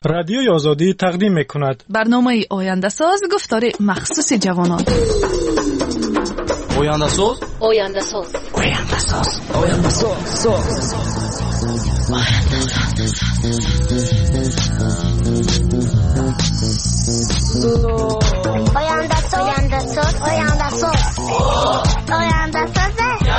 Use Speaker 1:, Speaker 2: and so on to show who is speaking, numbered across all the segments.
Speaker 1: رادیوی آزادی تقدیم می‌کند.
Speaker 2: برنامه آینده ساز گفتار مخصوص جوانان.
Speaker 3: آینده ساز.
Speaker 2: آینده ساز.
Speaker 3: آینده ساز. آینده ساز.
Speaker 4: آینده ساز. آینده ساز. آینده ساز. آینده ساز.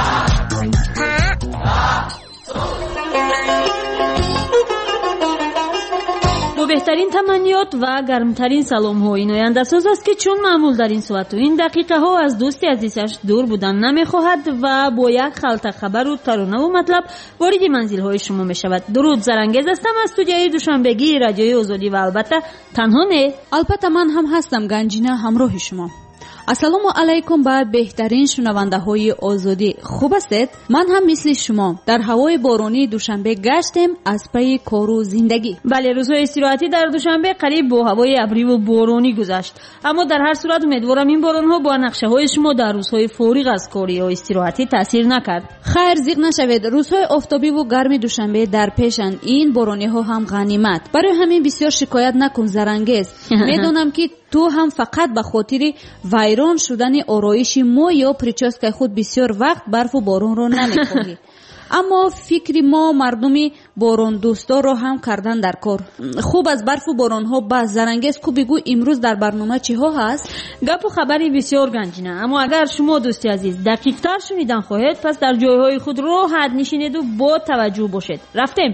Speaker 5: با بهترین تمنیات و گرمترین سلام ها این آینده ساز است که چون معمول در این ساعت و این دقیقه ها از دوستی عزیزش دور بودن نمیخواهد و با یک خلطه خبر و ترانه و مطلب وارد منزل های شما می شود. درود زرنگیز هستم از استودیوی دوشنبگی رادیوی آزادی و البته تنها نه،
Speaker 6: البته من هم هستم گنجینه همراه شما. السلام علیکم به بهترین شنونده های آزادی. خوب هستید؟ من هم مثل شما در هوای بارانی دوشنبه گشتم از پی کار و زندگی.
Speaker 5: بله، روزهای استراحتی در دوشنبه قریب با هوای ابری و بارانی گذشت، اما در هر صورت امیدوارم این باران ها با نقشه های شما در روزهای فارغ از کاری یا استراحتی تاثیر نکرد.
Speaker 6: خیر زیغ نشوید، روزهای آفتابی و گرم دوشنبه در پیشند. این بارانی ها هم غنیمت. برای همین بسیار شکایت نکن زرنگیز. میدونم که تو هم فقط به خاطر ویران شدن آرایش مو یا پریچاسکای خود بسیار وقت برف و باران رو نمی‌خواهی. اما فکر ما مردمی باران دوستا رو هم کردن در کار. خوب از برف و باران ها بس. زرنگیز کو بگو امروز در برنامه چی ها هست؟
Speaker 5: گپ و خبری بسیار گنجینه، اما اگر شما دوستی عزیز دقیق تر شنیدن خواهید پس در جایهای خود راحت نشینید و با توجه باشید. رفتیم.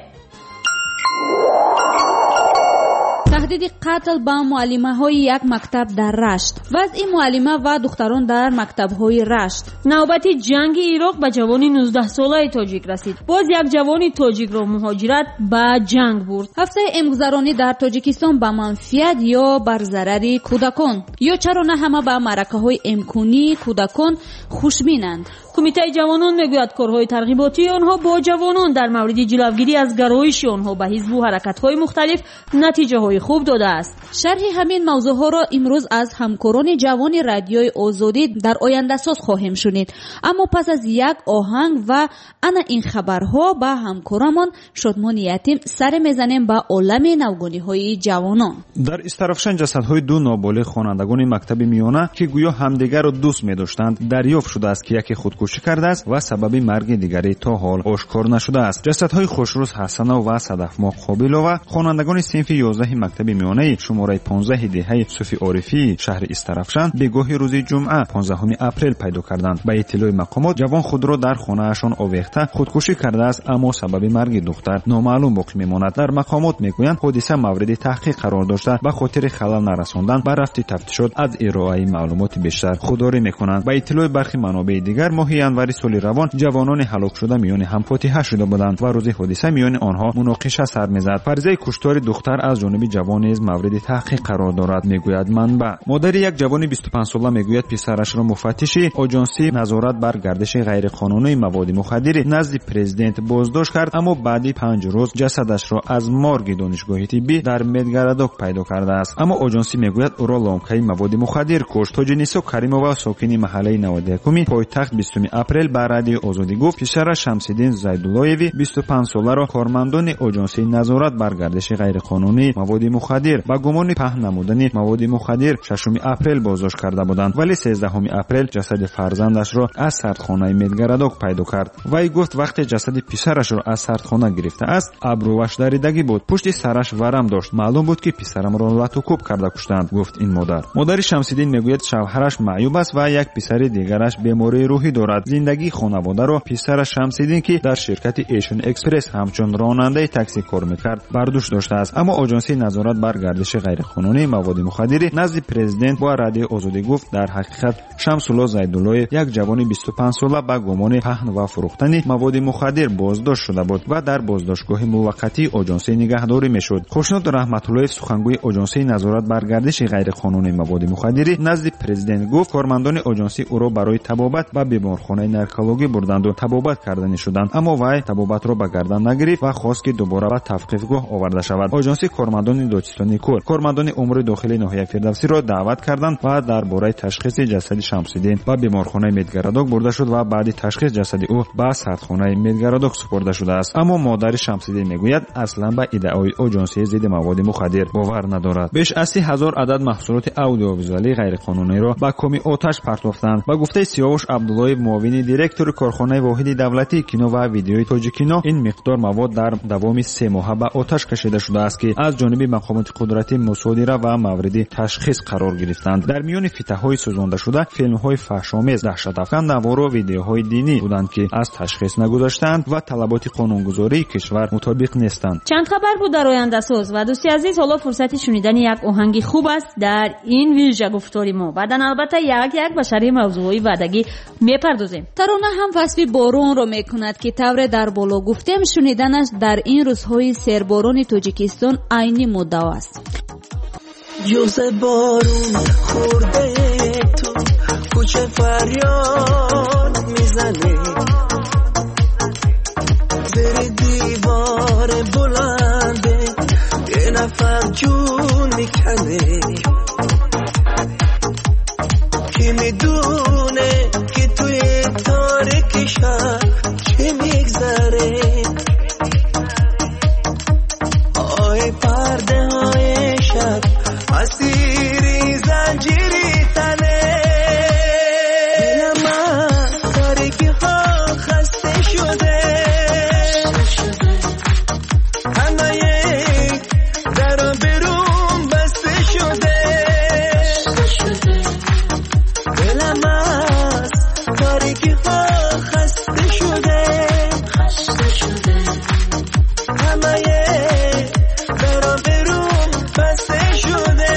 Speaker 6: تهدید قتل به معلمه های یک مکتب در رشت. وضع معلمه و دختران در مکتب های رشت.
Speaker 5: نوبت جنگ عراق به جوانی 19 ساله تاجیک رسید. باز یک جوانی تاجیک را مهاجرت به جنگ برد.
Speaker 6: هفته امگذرانی در تاجیکستان به منفیت یا بر ضرر کودکان، یا چرا نه همه به معرکه های امکانی کودکان خوشبینند.
Speaker 5: کمیته جوانان میگوید کارهای ترغیباتی آنها با جوانان در مورد جلوگیری از گرایش آنها به حزب و حرکت‌های مختلف نتیجه های خوب داده است.
Speaker 6: شرح همین موضوع ها را امروز از همکاران جوان رادیوی آزادی در آینده ساز خواهیم شنید. اما پس از یک آهنگ و انا این خبرها به همکارمان شادمان یتیم سر میزنیم به عالم نوگانی‌های جوانان.
Speaker 7: در استرافشان جسدهای دو نابالغ خوانندگان مکتب میانه که گویا همدیگر را دوست می‌داشتند دریافت شده است که یکی خودکشی کرده است و سبب مرگ دیگری تا حال آشکار نشده است. جسدهای خوشروز حسنه و صدف مقابلووا خوانندگان صنف 11 مکتب میانه شماره 15 دهه صوفی عارفی شهر استرافشان به گاه روز جمعه 15 اپریل پیدا کردند. به اطلاع مقامات جوان خود را در خانه‌اشان آویخته خودکشی کرده است، اما سبب مرگ دختر نامعلوم باقی میماند. در مقامات میگویند حادثه مورد تحقیق قرار داشته به خاطر خلل نرساندن به رفت تفتیشات از ارائه معلومات بیشتر خودداری میکنند. به اطلاع برخی منابع دیگر ماه ینوری سال روان جوانان هلاک شده میان هم فاتحه شده بودند و روز حادثه میان آنها مناقشه سر میزد. فرضیه کشتار دختر از جانب جوان نیز مورد تحقیق قرار دارد میگوید منبع. مادر یک جوان 25 ساله میگوید پسرش را مفتش آژانسی نظارت بر گردش غیرقانونی مواد مخدر نزد پرزیدنت بازداشت کرد، اما بعد 5 روز جسدش را از مارگ دانشگاه طبی در مدگرداک پیدا کرده است. اما آژانسی میگوید او را لامکه مواد مخدر کشت. تاجنیسا کریمова ساکن محله 91 پایتخت 20 اپریل به رادیو آزادی گفت پسرش شمس‌الدین زیدالله‌وی 25 ساله را کارمندان آژانسی نظارت بر گردش غیرقانونی مواد مخدر با گمان پهن نمودن مواد مخدر 6 اپریل بازداشت کرده بودند، ولی 13 اپریل جسد فرزندش را از سردخانه مدگرداک پیدا کرد. وی گفت وقتی جسد پسرش را از سردخانه گرفته است ابروش دریدگی بود، پشت سرش ورم داشت، معلوم بود که پسرم را لط و کوب کرده کشتند، گفت این مادر شمس‌الدین میگوید شوهرش معیوب است و یک پسر دیگرش بیماری روحی دارد. زندگی خانواده را پسر شمس‌الدین که در شرکت ایشن اکسپرس همچون راننده تاکسی کار میکرد برداشت داشته است. اما آژانسی نظارت بر گردش غیرقانونی مواد مخدر نزد پرزیدنت با رادیو آزادی گفت در حقیقت شمس‌الله زیدالله یک جوان 25 ساله با گمان پهن و فروختن مواد مخدر بازداشت شده بود و در بازداشتگاه موقتی آژانسی نگهداری میشد. خوشنود رحمت‌الله سخنگوی آژانسی نظارت بر گردش غیرقانونی مواد مخدر نزد پرزیدنت گفت کارمندان آژانسی او را برای تبابت به بیمار بیمارخонаи наркологӣ бурданд و табобат карданӣ шуданд, аммо вай табобатро ба гардан нагирифт ва хост ки дубора ба тавқифгоҳ оварда шавад. Оҷонси кормандони Додистони Кӯр кормандони умури дохилии ноҳияи Фирдавсиро даъват карданд ва дар бораи ташхиси ҷасади Шамсиддин ба беморхонаи Медгарадок бурда шуд ва баъди ташхис ҷасади ӯ ба сардхонаи Медгарадок супурда шудааст. аммо модари Шамсиддин мегӯяд аслан ба иддаои оҷонсии зидди маводи мухаддир бовар надорад. беш аз 30,000 адад маҳсулоти аудиовизуалии ғайриқонуниро ба коми оташ партофтанд. ба гуфтаи Сиёвуш Абдуллоев, муовини директори корхонаи воҳиди давлатии кино ва видеои Тоҷикино, ин миқдор мавод дар давоми 3 моҳа ба оташ кашида шудааст ки аз ҷониби мақомоти қудратӣ мусодира ва мавриди ташхис қарор гирифтанд. дар миёни фитаҳҳои сӯзондашуда филмҳои фаҳшомез, даҳшатафкан, навору видеоҳои динӣ буданд ки аз ташхис нагузаштанд ва талаботи қонунгузории кишвар мутобиқ нестанд.
Speaker 5: чанд хабар буд дар ояндасоз ва дӯсти азиз, ҳоло фурсати шунидани як оҳанги хуб аст дар ин вижа гуфтори мо. баъдан албатта як ба шарҳи мавзӯъҳои ваъдагӣ мепардозем.
Speaker 6: тарона ҳам васфи боронро мекунад ки тавре дар боло гуфтем шуниданаш дар ин рӯзҳои серборони Тоҷикистон айни муддао аст.
Speaker 8: جز بارون خورده تو کوچه فریاد میزنه زیر دیوار بلنده یه نفر جون میکنه کی میدونه که توی تاریک شب چه میگذره آی پرده های شب اسیری زنجیری تنه دل من تاریکی ها خسته شده همه یک در و بیرون بسته شده دل من تاریکی ها خسته شده همه یک در و بیرون بسته شده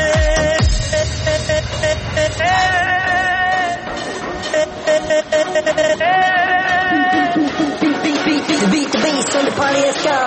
Speaker 8: beat the bass on the party, let's go.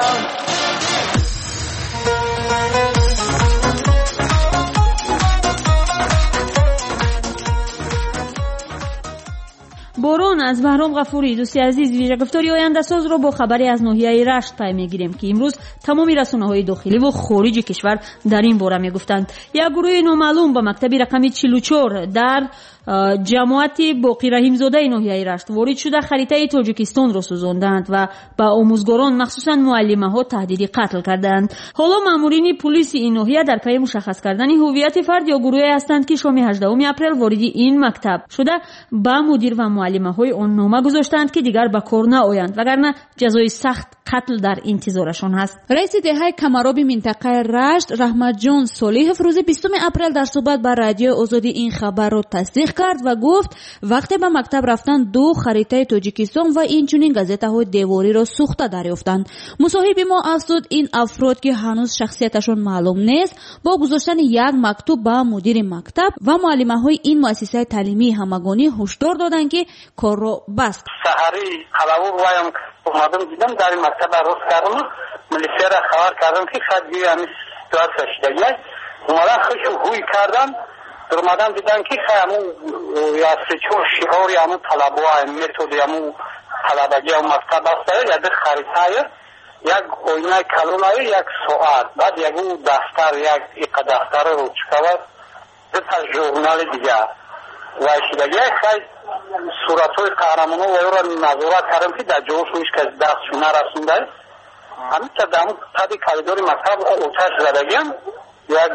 Speaker 5: борон аз баҳром ғафурӣ. дӯсти азиз, вижагуфтори ояндасозро бо хабаре аз ноҳияи Рашт пай мегирем ки имрӯз тамоми расонаҳои дохиливу хориҷи кишвар дар ин бора мегуфтанд. як гурӯҳи номаълум ба мактаби рақами 44 дар ҷамоати боқираҳимзодаи ноҳияи Рашт ворид шуда харитаи Тоҷикистонро сӯзонданд ва ба омӯзгорон, махсусан муаллимаҳо таҳдиди қатл карданд. ҳоло маъмурини пулиси ин ноҳия дар пайи мушаххас кардани ҳуввияти фард ё гурӯҳе ҳастанд ки шоми 18 апрел вориди ин мактаб шуда ба мудир ва муаллимаҳои он нома гузоштанд ки дигар ба кор наоянд, вагарна ҷазои сахт қатл дар интизорашон ҳаст.
Speaker 6: раиси деҳаи камароби минтақаи Рашт Раҳматҷон Солиҳов рӯзи 20 апрел дар суҳбат ба радиои Озодӣ ин хабарро тасдиқ кард ва гуфт вақте ба мактаб рафтан 2 харитаи Тоҷикистон ва инчунин газетаҳои девориро сӯхта дарёфтанд. мусоҳиби мо афзуд, ин афрод ки ҳанӯз шахсияташон маълум нест, бо гузоштани як мактуб ба мудири мактаб ва муаллимаҳои ин муассисаи таълимии ҳамагонӣ ҳушдор доданд ки корро баст.
Speaker 9: саҳари қалавур ваям омадам дидам дар ин мактаб арӯз кардам, милисияро хабар кардам ки шаyd ҳамин ситуатсия шуда. омадан хушу ҳуй кардам, омадан дидам ки ҳамун ясичор шиҳори ҳамун талабоа методи ҳамун талабагӣ ҳамун мактаб аст, як харитая, як оинаи калонаи, як соат, баъд ягу дафтар, як иқа дафтара ручкава, дута журнали дигар ва шудаги шаyd суратҳои қаҳрамоно ва ёро назорат кардам ки дар ҷоҳош ҳеҷ кас дастшо нарасонда. ҳамин дар таби коридори мактаб оташ задагиам, як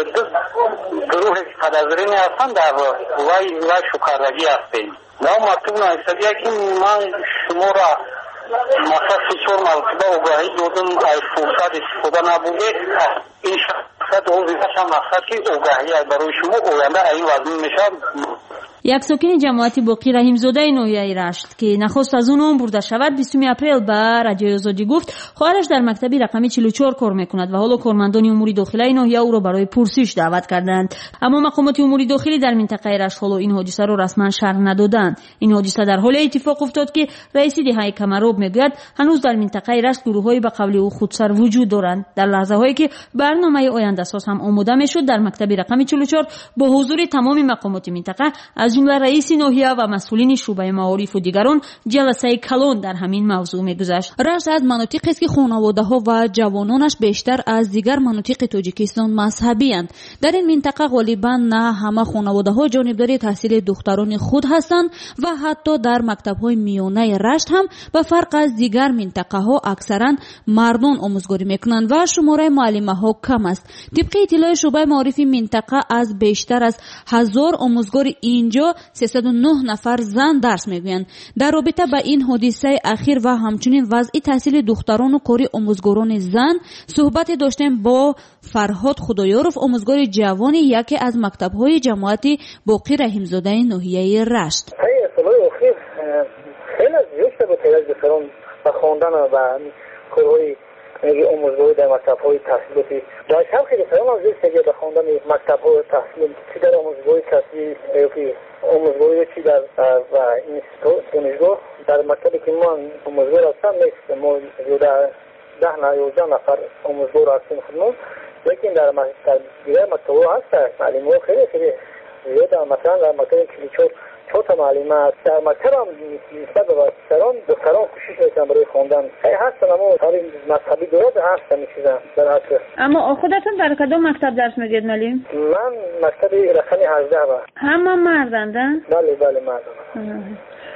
Speaker 9: гурӯҳи подозрение ҳастанд дар вай шукардагӣ ҳастем. дар мактуб нависадия ки ман шуморо масъала 3-4 маротиба огаҳӣ додам, ай фурсат истифода набудед. ин шахсият ҳозирашам мақсад ки огаҳӣ барои шумо оянда ин вазн мешавад.
Speaker 5: як сокини ҷамоати боқӣ раҳимзодаи ноҳияи Рашт ки нахост аз он он бурда шавад 20 апрел ба радиои Озодӣ гуфт хоҳараш дар мактаби рақами 44 кор мекунад ва ҳоло кормандони умури дохилаи ноҳия ӯро барои пурсиш даъват карданд. аммо мақомоти умури дохилӣ дар минтақаи Рашт ҳоло ин ҳодисаро расман шарҳ надоданд. ин ҳодиса дар ҳоле иттифоқ уфтод ки раиси деҳаи Камароб мегӯяд ҳанӯз дар минтақаи Рашт гурӯҳҳои ба қавли ӯ худсар вуҷуд доранд. дар лаҳзаҳое ки барномаи ояндасоз ҳам омода мешуд, дар мактаби рақами 44 бо ҳузури тамоми мақомоти минтақа аз از جمله رئیس ناحیه و مسئولین شعبه معارف و دیگران جلسه کلان در همین موضوع می‌گذشت.
Speaker 6: رشت از مناطقی است که خانواده‌ها و جوانانش بیشتر از دیگر مناطق تاجیکستان مذهبی‌اند. در این منطقه غالباً نه همه خانواده‌ها جانبداری تحصیل دختران خود هستند و حتی در مکتب‌های میانه رشت هم به فرق از دیگر منطقه‌ها اکثراً مردان آموزگاری می‌کنند و شماره معلمه‌ها کم است. طبق اطلاع شعبه معارف منطقه از بیشتر از 1000 آموزگار اینجا 309 نفر زن درس می‌گویند. در رابطه با این حادثه اخیر و همچنین وضع تحصیل دختران و کاری آموزگاران زن صحبت داشتیم با فرهاد خدایارف، آموزگار جوان یکی از مکتب‌های جماعت باقی رحیمزاده ناحیه رشت.
Speaker 10: خیلی زیاد شده تعداد دختران و خواندن و کارهای آموزگاری در مکتب‌های تحصیلاتی باعث هم خیلی دختران هم زیاد شده به خواندن مکتب‌های تحصیل، چی در آموزگاری تحصیل یا که آموزگاری چی در اینستیتوت دانشگاه. در مکتبی که ما آموزگار هستم نیست، ما زیاده 10 نفر آموزگار هستیم خودمون، لیکن در دیگر مکتب‌ها هست معلم‌ها خیلی زیاده. مثلا در مکتب کلیچور 4 تا معلم است. در مکتب هم نسبت به دختران کوشش میکنن برای خواندن. هستن اما تاریخ مذهبی درست هستن میشیدن در اصل.
Speaker 5: اما خودتون در کدام مکتب درس میگید معلم؟
Speaker 10: من مکتب رقم 18 با.
Speaker 5: همه مردند؟
Speaker 10: بله مردند.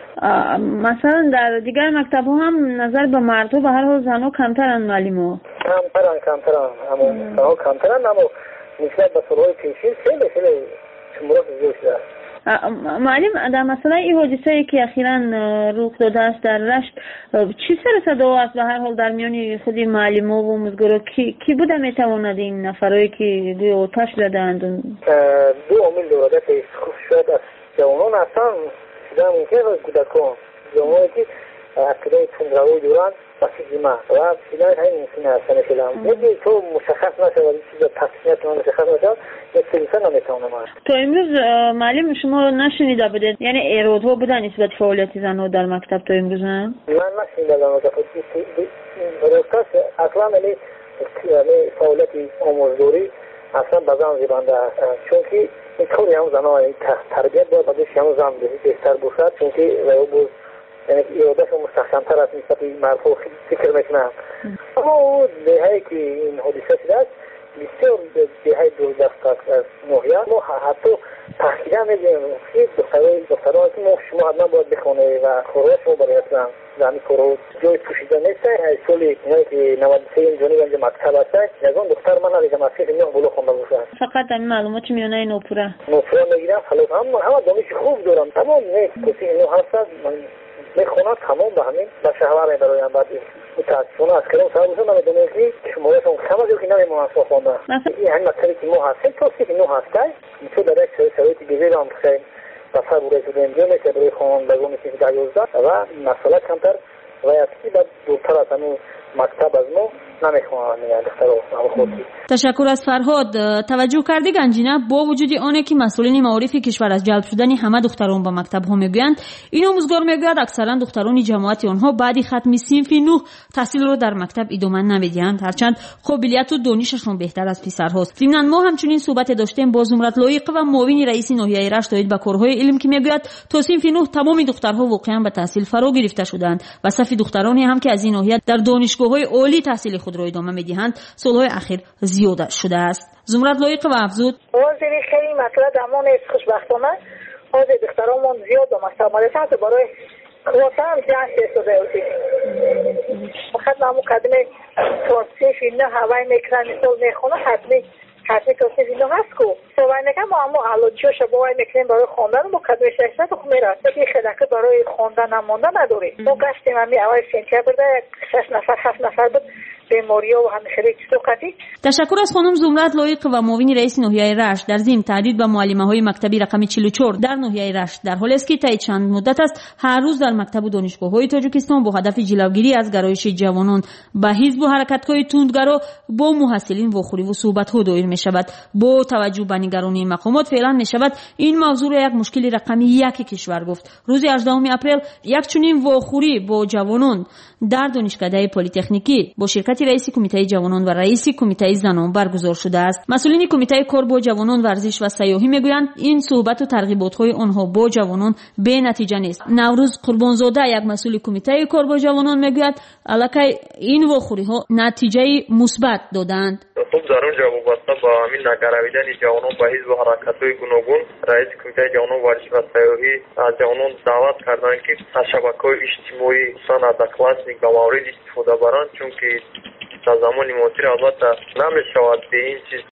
Speaker 5: مثلا در دیگر مکتب ها هم نظر به مردها به هر حال زنها کمترن معلم
Speaker 10: کمترن اما کمترن اما نسبت به سالهای پیشین خیلی شمارات زیاد شده.
Speaker 5: معلم در مسئله این حادثه‌ای که اخیراً رخ داده است در رشت چی سر صدا است به هر حال در میان خود معلم‌ها و آموزگارا کی بوده میتواند این نفرایی که روی آتش زدند؟
Speaker 10: دو عامل دارد که شاید از جوانان هستن شده ممکن است کودکان جوانانی که عقیده تندروی دارند و سیزیمه و شده همین ممکن است نشدن یکی تو مشخص نشد و چیز تصمیت من مشخص نشد یک سلیسه نمیتونم.
Speaker 5: تا امروز معلم شما نشنیده بودید یعنی ایرادها بودن نسبت فعالیت زنها در مکتب تا امروز نه؟
Speaker 10: من نشنیده بودم راستش اصلا فعالیت آموزگاری اصلا به زن زیبنده است چون که این کاری هم زنها تربیت باید بودش هم زن بهتر باشد چون که بود یعنی ایرادش مستحکمتر است نسبت به مردها فکر میکنم. اما او دههایی که این حادثه شده است بسیار دههای دوردست از ناحیه ما حتی تحقیقا میگیم که دختران که ما شما حتما باید بخونه و کارهای شما برای اصلا زمین کارها جای پوشیده نیسته. سالی اینایی که 93 اینجانی اینجا مکتب هسته یکان دختر من ندیدم از که میان بلو خونده باشد.
Speaker 5: فقط این معلومات میانه نوپوره
Speaker 10: میگیرم خلاص همه دانش خوب دارم تمام نیست کسی اینو هستد میخونم تمام به همین به شهوار میبرایم بعد متاسفانه از کلام صاحب بزن نمیدونم که شمارشون کم از که نمیمون اصلا خونده این همین مکتبی که ما هستیم توصی که نو هسته میتون در یک شرایطی گذیر هم بخیریم بسر بوره شده اینجا میشه برای خواندگانی که 10-11 و مسئله کمتر و یکی بعد دورتر از همون مکتب از ما نمیخوام
Speaker 5: تشکر از فرهاد. توجه کردی گنجینه با وجود آنه که مسئولین معارف کشور از جلب شدن همه دختران به مکتب ها میگویند این آموزگار میگوید اکثرا دختران جماعت آنها بعد ختم صنف 9 تحصیل را در مکتب ادامه نمیدهند هرچند قابلیت و دانششان بهتر از پسرهاست. ضمناً ما همچنین صحبت داشتیم با زمرت لایق و معاون رئیس ناحیه رشت داید به کارهای علم که میگوید تا صنف 9 تمام دخترها واقعا به تحصیل فرا گرفته شدند و صف دخترانی هم که از این ناحیه در دانشگاه‌های عالی تحصیل خود را ادامه میدهند سالهای اخیر زیاد شده است. زمرت لایق و افزود
Speaker 11: وزیری خیلی مسئله درمان خوشبختانه از دخترامون زیاد و مستعملت برای کلاس هم جنس شده بودی فقط ما مقدمه توصیف اینه هوای میکنن مثل میخونه حتمی توصیف اینه هست که سوای نگم ما علوجیو شباهای میکنیم برای خوندن مقدمه 600 خب میرد یه خدکه برای خوندن نمونده نداری ما گشتیم همی اول سینتیه برده 6 نفر بود بیماریا و همه خیلی چیزوقتی.
Speaker 5: تشکر از خانم زمرت لایق و معاون رئیس ناحیه رشت. در ضمن تهدید به معلمه‌های مکتبی رقم 44 در ناحیه رشت در حالی است که تا چند مدت است هر روز در مکتب و دانشگاه‌های تاجیکستان با هدف جلوگیری از گرایش جوانان به حزب و حرکت‌های تندگرا با محصلین واخوری و صحبت‌ها دایر می‌شود. با توجه به نگرانی مقامات فعلا می‌شود این موضوع را یک مشکل رقم 1 کشور گفت. روز 18 اپریل یک چنین واخوری با جوانان در دانشکده پلی‌تکنیکی با شرکت رئیس کمیته جوانان و رئیس کمیته زنان برگزار شده است. مسئولین کمیته کار با جوانان ورزش و سیاحی میگویند این صحبت و ترغیبات‌های آنها با جوانان به نتیجه نیست. نوروز قربانزاده یک مسئول کمیته کار با جوانان میگوید الکی این واخوری‌ها نتیجه مثبت دادند.
Speaker 12: خب در اونجا وابسته با همین نگرویدن جوانان به حزب و حرکت‌های گوناگون رئیس کمیته جوانان ورزش و سیاحی از جوانان دعوت کردند که از شبکه‌های اجتماعی خصوصا از کلاسیک به مورد استفاده برند، چون که در زمان معاصر البته نمی‌شود به این چیز